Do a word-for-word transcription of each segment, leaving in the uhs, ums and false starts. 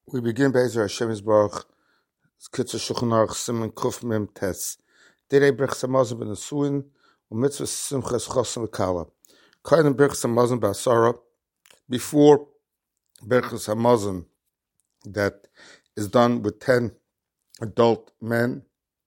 We begin Be'ezer Hashem Yisbarach, Kitzur Shulchan Aruch Siman Kuf Mem Tes. Direi Birchas Hamazon ben Nesuin, u'mitzvah Simchas Chosim V'Kala. Kain Birchas Hamazon ba'Asara, before Birchas Hamazon that is done with ten adult men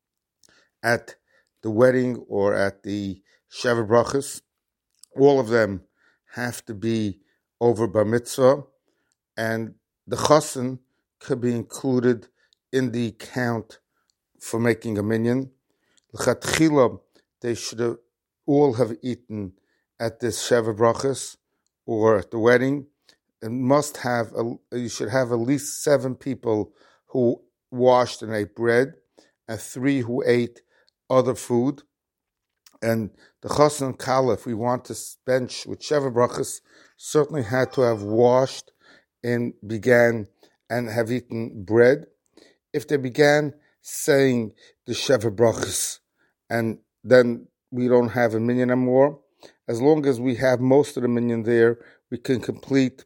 at the wedding or at the Sheva Brachas, all of them have to be over bar mitzvah, and the chassan could be included in the count for making a minyan. L'chatchila, they should have, all have eaten at this Sheva Brachas or at the wedding, and must have a, you should have at least seven people who washed and ate bread, and three who ate other food. And the chassan kala, if we want to bench with Sheva Brachas, certainly had to have washed and began and have eaten bread. If they began saying the Sheva Brachas and then we don't have a minyan anymore, as long as we have most of the minyan there, we can complete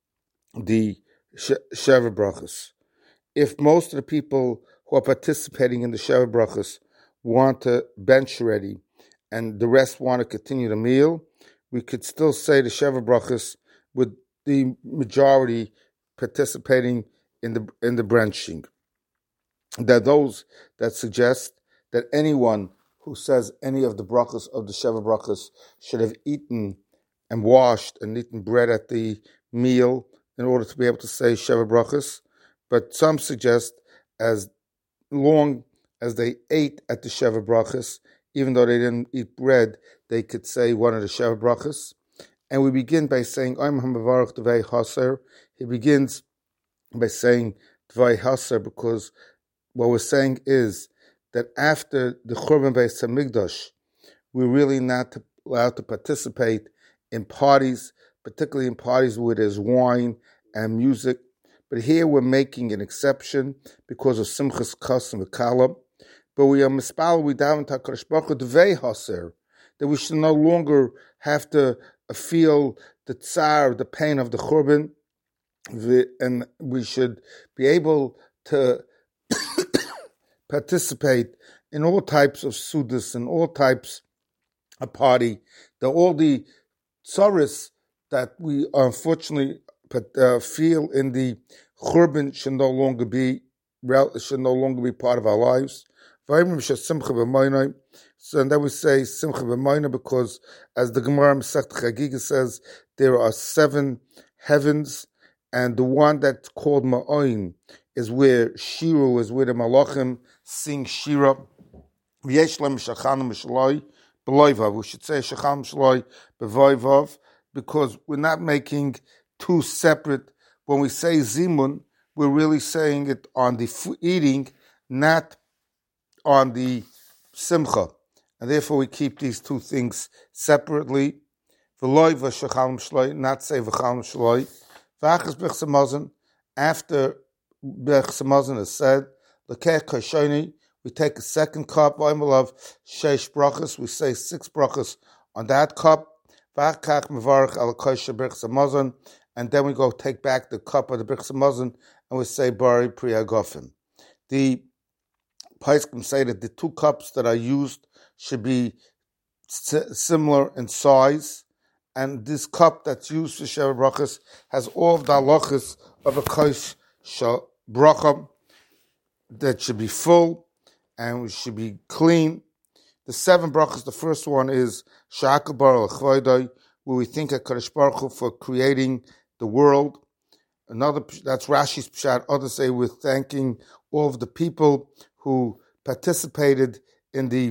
the Sheva Brachas. If most of the people who are participating in the Sheva Brachas want to bench already and the rest want to continue the meal, we could still say the Sheva Brachas with the majority participating in the in the branching. There are those that suggest that anyone who says any of the brachas of the Sheva Brachas should have eaten and washed and eaten bread at the meal in order to be able to say Sheva Brachas. But some suggest as long as they ate at the Sheva Brachas, even though they didn't eat bread, they could say one of the Sheva Brachas. And we begin by saying, Oim HaMavarach Devei Haser. He begins by saying Devei Haser because what we're saying is that after the Churban Beis HaMikdash, we're really not allowed to participate in parties, particularly in parties where there's wine and music. But here we're making an exception because of Simchas Chosim V'Kala. But we are mispal, we daven to HaKadosh Baruch Hu Devei Haser, that we should no longer have to feel the tsar, the pain of the Churban, and we should be able to participate in all types of sudas and all types of party. That all the tsaris that we unfortunately uh, feel in the Churban should no longer be should no longer be part of our lives. So, and then we say Simcha B'Mayna because, as the Gemara Masechet Chagiga says, there are seven heavens, and the one that's called Ma'oin is where Shiru is, where the Malachim sing Shira. V'yesh lem shachanim b'shaloi b'loivav. We should say shachanim b'shaloi b'voivav because we're not making two separate. When we say Zimun, we're really saying it on the eating, not on the Simcha. And therefore we keep these two things separately. V'loi v'shachalm shloi, not say v'chalm shloi. V'achas Birchas Hamazon, after Birchas Hamazon is said, l'kech kashoni, we take a second cup, v'imalav sheish brachas, we say six brachas on that cup. V'achach mevarach al kosher Birchas Hamazon, and then we go take back the cup of the Birchas Hamazon and we say bari pri hagofen. The Paiskim say that the two cups that are used should be similar in size, and this cup that's used for Sheva Brachas has all of the halachas of a kosh bracha that should be full and should be clean. The seven brachas, the first one is Sha'akal Bar L'Chvoidai, where we thank HaKadosh Baruch Hu for creating the world. Another, that's Rashi's Pshat. Others say we're thanking all of the people who participated in the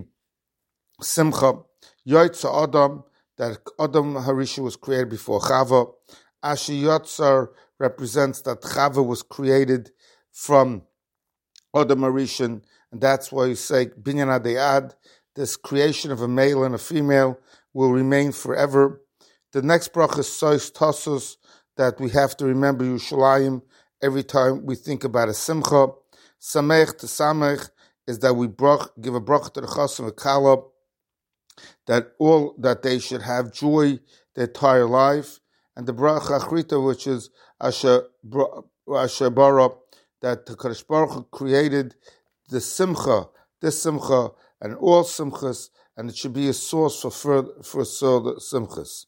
Simcha. Yotzar Adam, that Adam Harisha was created before Chava. Ashi Yotzar represents that Chava was created from Adam Harishan, and that's why you say Binyan Adayad, this creation of a male and a female will remain forever. The next bracha is Sois Tosus, that we have to remember Yerushalayim every time we think about a Simcha. Samech to Samech is that we brach, give a bracha to the Chosim V'Kala, that all that they should have joy their entire life, and the bracha Achrita, which is Asher Shebara, that the Kadosh Baruch Hu created the simcha, this simcha, and all simchas, and it should be a source for further, for further simchas.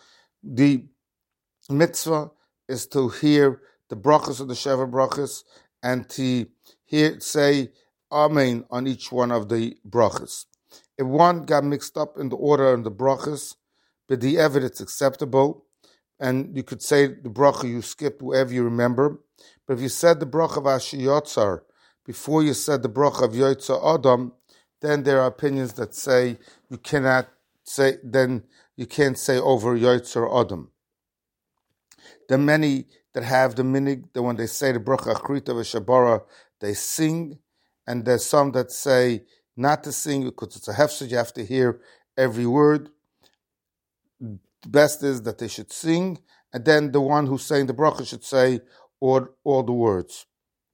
The mitzvah is to hear the brachas of the Sheva brachas and to hear say Amen on each one of the brachas. If one got mixed up in the order of the brachas, but the evidence it's acceptable, and you could say the bracha you skipped wherever you remember. But if you said the bracha of Asher Yotzar before you said the bracha of Yotzar Adam, then there are opinions that say you cannot say, then you can't say over Yotzar Adam. There are many that have the minig that when they say the bracha Achrita v'Shabara, they sing, and there's some that say not to sing because it's a hefsed, you have to hear every word. The best is that they should sing, and then the one who's saying the bracha should say all, all the words.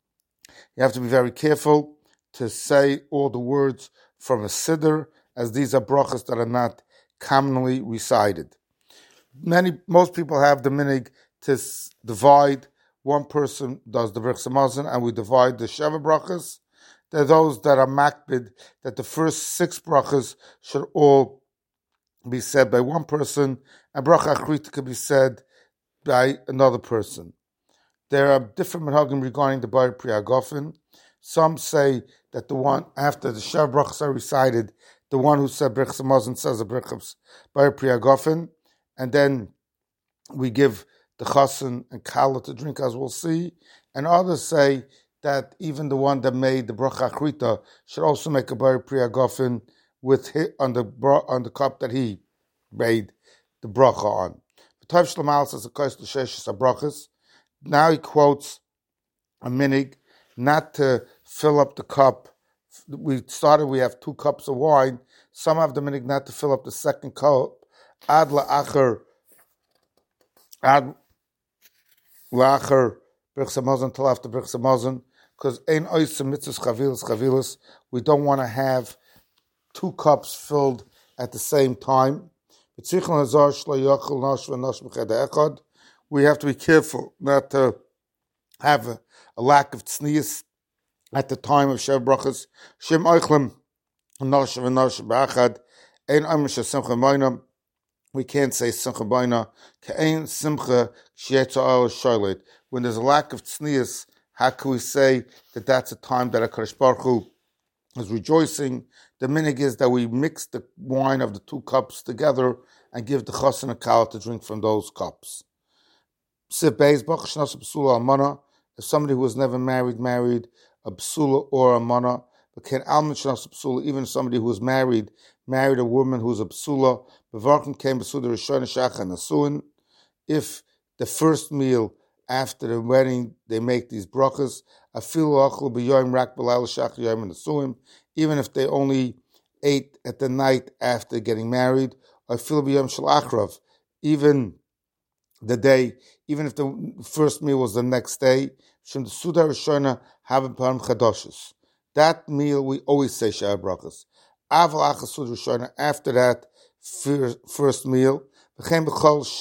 You have to be very careful to say all the words from a siddur, as these are brachas that are not commonly recited. Many, most people have the minig to divide. One person does the Birchas Hamazon, and we divide the Sheva brachas. There are those that are makbid, that the first six brachas should all be said by one person, and bracha achrita could be said by another person. There are different minhagim regarding the Bar Pri Hagofin. Some say that the one after the Sheva brachas are recited, the one who said Birchas Hamazon says the brachas Bar Pri Hagofin, and then we give the chasen and kala to drink, as we'll see. And others say that even the one that made the bracha achrita should also make a Bar Pri Hagofin with his, on the on the cup that he made the bracha on. Tav Shlomal says a kos l'sheshes brachas. Now he quotes a minig not to fill up the cup. We started. We have two cups of wine. Some have the minig not to fill up the second cup. Ad la'acher. Ad la'acher Birchas Hamazon till after Birchas Hamazon, because ein oisem mitzvahs chavilas chavilas. We don't want to have two cups filled at the same time. We have to be careful not to have a, a lack of tznius at the time of Sheva brachas. Shem oichlem nosh v'nosh b'achad ein amish simcha b'ayna. We can't say simcha b'ayna k'ein simcha she'etza al sholet. When there's a lack of tznius, how can we say that that's a time that HaKadosh Baruch Hu is rejoicing? The minig is that we mix the wine of the two cups together and give the chas and a kala to drink from those cups. If somebody who was never married, married a psula or a mana, but can alman shnas psula, even somebody who was married, married a woman who's a psula, bevarkin came psula rishon shach and asuin. If the first meal after the wedding they make these brachas, afilu achlu b'yoyim rak b'layla shach yoyim and asuim, even if they only ate at the night after getting married, afilu b'yoyim shel achrav, even the day, even if the first meal was the next day, that meal we always say Sheva brachas. After that first meal, and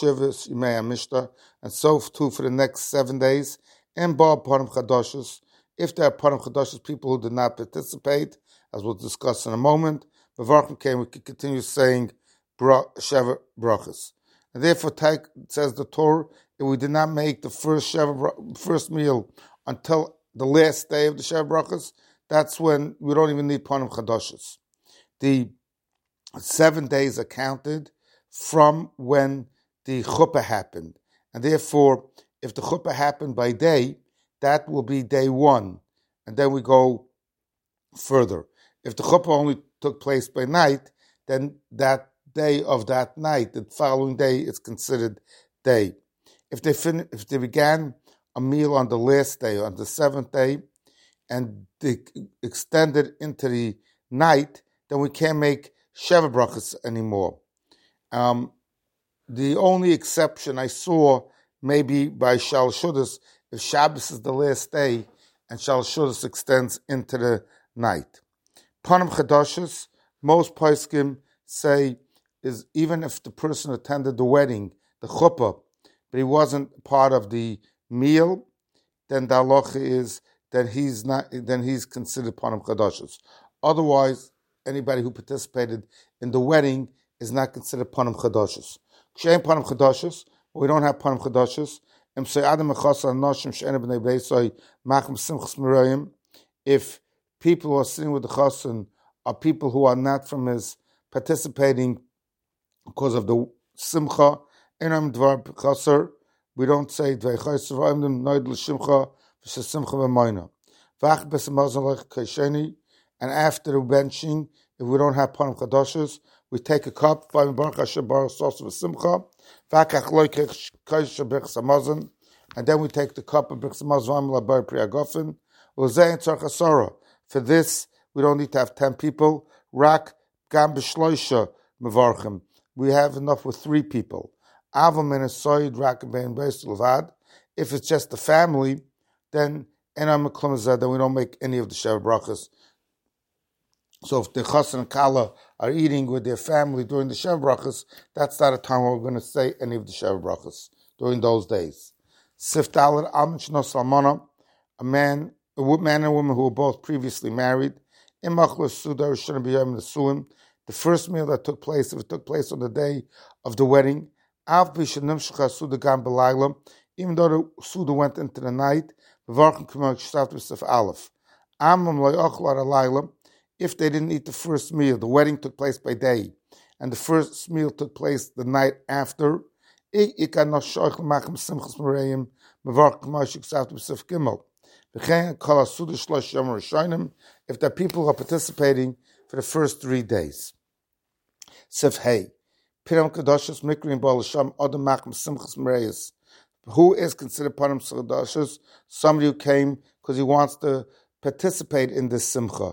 so too for the next seven days. And if there are param chadashos, people who did not participate, as we'll discuss in a moment, we can continue saying Sheva brachas. And therefore, says the Torah, if we did not make the first Sheva, first meal until the last day of the Sheva brachas, that's when we don't even need panim chadashos. The seven days are counted from when the chuppah happened, and therefore, if the chuppah happened by day, that will be day one, and then we go further. If the chuppah only took place by night, then that day of that night, the following day is considered day. If they fin- if they began a meal on the last day, on the seventh day, and they extended into the night, then we can't make Sheva brachas anymore. Um, the only exception I saw maybe by Shal Shudas, if Shabbos is the last day and Shal Shudas extends into the night. Panim chadashos, most poskim say, is even if the person attended the wedding, the chuppah, but he wasn't part of the meal, then the halacha is that he's not, then he's considered panim chadashos. Otherwise, anybody who participated in the wedding is not considered panim chadashos. Kshein panim chadashos, we don't have panim chadashos. If people who are sitting with the chassan are people who are not from his participating because of the simcha, enam dvar chasar, we don't say dvei chasar v'ayim noid l'shimcha v'shesimcha v'mayna. V'ach b'semazon lech kasheni, and after the benching, if we don't have panim chadashos, we take a cup, v'ayim baruch Hashem baruch sos v'simcha, v'achach loy kach kasher b'chsamazon, and then we take the cup of b'chsamazon v'ayim labar priyagofen, u'zeh tzarch asara. For this, we don't need to have ten people. Rak gam b'shloisha mevarchim. We have enough with three people. Avam and a soid rak bein beis levad. If it's just the family, then enam meklum then we don't make any of the sheva brachas. So if the chassan and kala are eating with their family during the sheva brachas, that's not a time where we're going to say any of the sheva brachas during those days. Sif dalet alman shnos almana, a man. A man and woman who were both previously married. The first meal that took place, if it took place on the day of the wedding, even though the Suda went into the night, if they didn't eat the first meal, the wedding took place by day, and the first meal took place the night after, if the people are participating for the first three days. Sif Hey, Piram Kadashas Mikrin Balasham Adam Macham Simchas Mereyas. Who is considered Param Kadashas? Somebody who came because he wants to participate in this Simcha.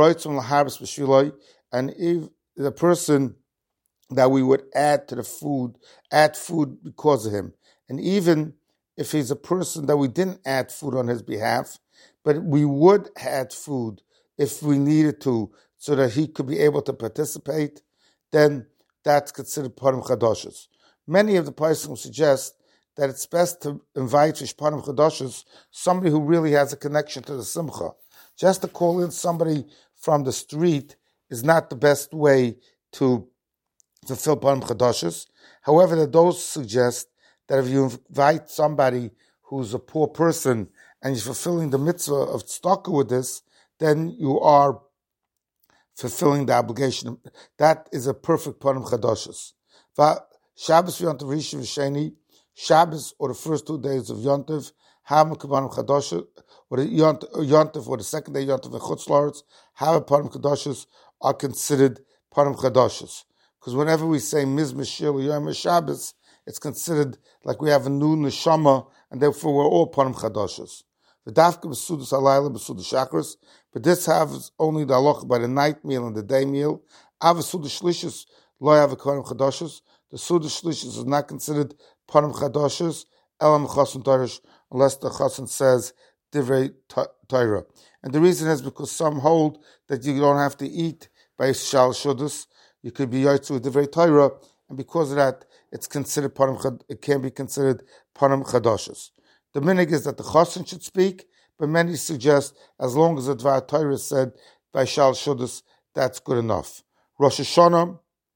And if the person that we would add to the food, add food because of him. And even if he's a person that we didn't add food on his behalf, but we would add food if we needed to, so that he could be able to participate, then that's considered panim chadashos. Many of the Paiskim suggest that it's best to invite fish panim chadashos somebody who really has a connection to the simcha. Just to call in somebody from the street is not the best way to fulfill panim chadashos. However, that those suggest that if you invite somebody who's a poor person and you're fulfilling the mitzvah of tzedakah with this, then you are fulfilling the obligation. That is a perfect panim chadashos. Shabbos v'yontav rishon v'sheni, Shabbos or the first two days of yontav, have a panim chadashos, or the yontav or the second day yontav v'chutz la'aretz, have a panim chadashos are considered panim chadashos. Because whenever we say mizmah shir yom Shabbos, it's considered like we have a new neshama, and therefore we're all panim chadashos. V'dafka b'sudas halayla b'sudas shachris, but this has only the halacha by the night meal and the day meal. Av sudas shlishis lo have a panim chadashos. The sudas shlishis is not considered panim chadashos elam chasen tarish unless the chasen says divrei Torah. And the reason is because some hold that you don't have to eat by shal shudas. You could be yotzu with divrei Torah, and because of that, it's considered panim. It can be considered panim chadashos. The minhag is that the chassan should speak, but many suggest as long as the dvar Torah is said by shal shudas, that's good enough. Rosh Hashanah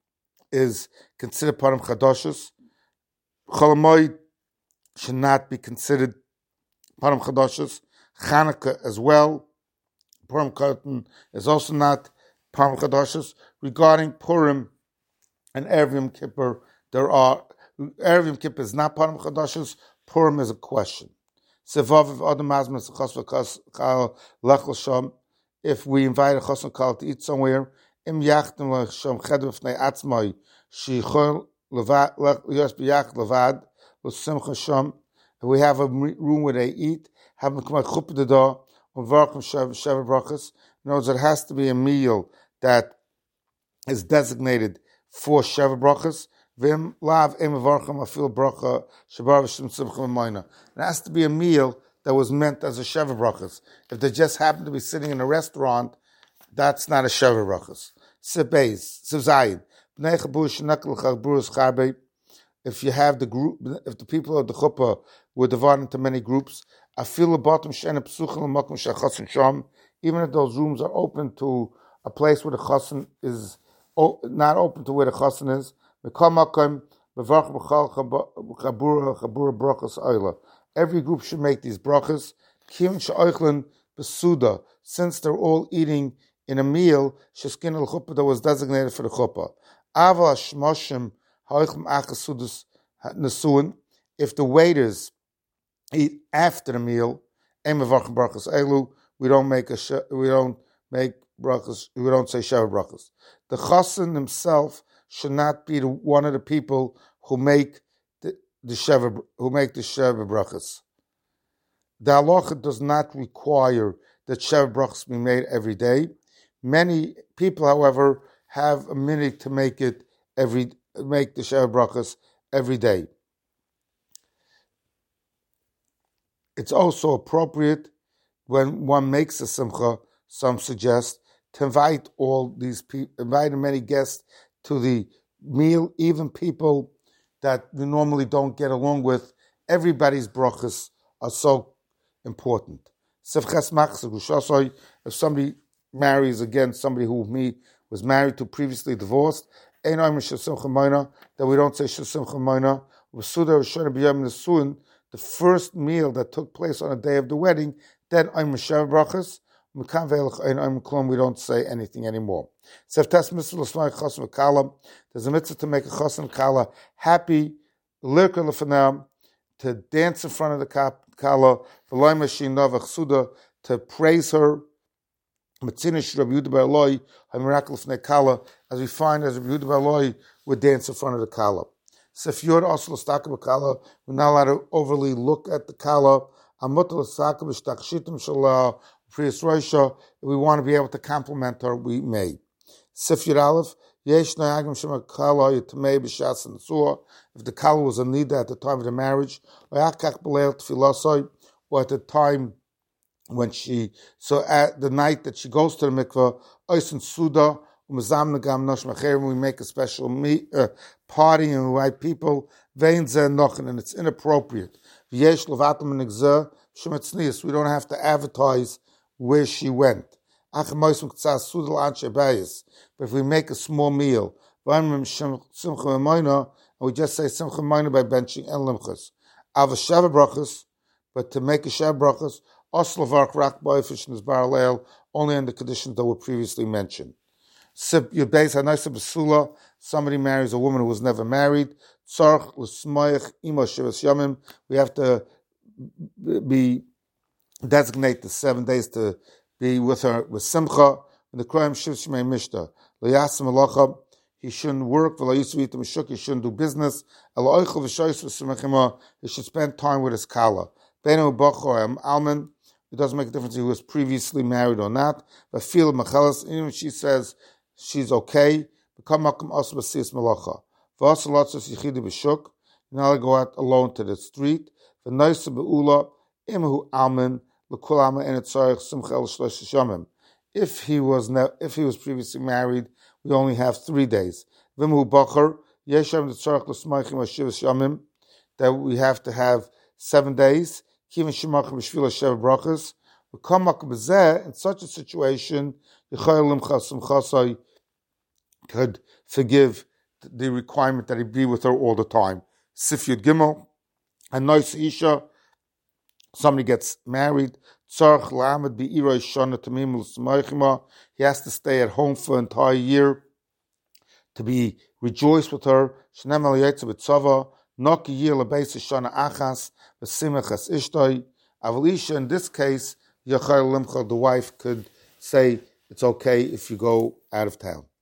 is considered panim chadashos. Chol Hamoed should not be considered panim chadashos. Chanukah as well. Purim Katan is also not panim chadashos. Regarding Purim and Erev Yom Kippur, there are Erev Yom Kippur is not panim chadashos. Purim is a question. If we invite a chassan kal to eat somewhere, if we have a room where they eat, have them come out chuppah the door, and welcome sheva brachas. In other words, it has to be a meal that is designated for sheva brachas. Vim lav emavarcham afil bracha shabar v'shim simcha v'mayna. It has to be a meal that was meant as a sheva brachas. If they just happen to be sitting in a restaurant, that's not a sheva brachas. Sebeis, sevzayin. Bnei chabush nakal chaburus charbe. If you have the group, if the people of the chuppah were divided into many groups, I feel bottom shena psuchim l'makom shechasen sham. Even if those rooms are open to a place where the chasen is not open to where the chasen is. Every group should make these brachas. Since they're all eating in a meal, sheskin al chuppah that was designated for the chuppah. If the waiters eat after the meal, we don't make a we don't make brachas. We don't say sheva brachas. The chassan himself should not be the, one of the people who make the, the sheva who make the sheva brachas. The halacha does not require that sheva brachas be made every day. Many people, however, have a minute to make it every make the sheva brachas every day. It's also appropriate when one makes a simcha, some suggest, to invite all these people, invite many guests to the meal, even people that we normally don't get along with. Everybody's brachas are so important. If somebody marries again somebody who me was married to, previously divorced, that we don't say Shasimcha Moina. The first meal that took place on the day of the wedding, then I'm Sheva brachas. We don't say anything anymore. There's a mitzvah to make a chassan kala happy, to dance in front of the kala, to praise her. As we find as Rabbi Yehuda bar Eloi would dance in front of the kala. So if you're also l'staka b'kala, we're not allowed to overly look at the kala. If we want to be able to compliment her, we may. Sifyud Aleph, if the kala was a nida at the time of the marriage, or at the time when she, so at the night that she goes to the mikveh, we make a special meet, uh, party and we invite people, and it's inappropriate. We don't have to advertise where she went. But if we make a small meal, and we just say simcha moina by benching and limchas, ava sheva brachas, but to make a sheva brachas, oslavark rak boifish and baralel, only on the conditions that were previously mentioned. Somebody marries a woman who was never married. We have to be designate the seven days to be with her with simcha. In the Kroim Shivshmei Mishta, he shouldn't work. He shouldn't do business. He should spend time with his kala. It doesn't make a difference if he was previously married or not. But feel machalas, even if she says she's okay, become makam also b'siyas malacha. V'asa lotzos yichidi b'shuk. You're not go out alone to the street. V'noisa be'ula imhu alman l'kul alman en etzarich simcha el shlosh yomim. If he was ne- if he was previously married, we only have three days. V'imhu bachar yeshem etzarich l'smaichim hashivas yomim, that we have to have seven days. Kivin shemachim b'shvila sheva brachas. V'kam makam b'zeh, in such a situation, could forgive the requirement that he be with her all the time. Sifyud Gimel, a nice Isha, somebody gets married, he has to stay at home for an entire year to be rejoiced with her. Avalisha, in this case, the wife could say, it's okay if you go out of town.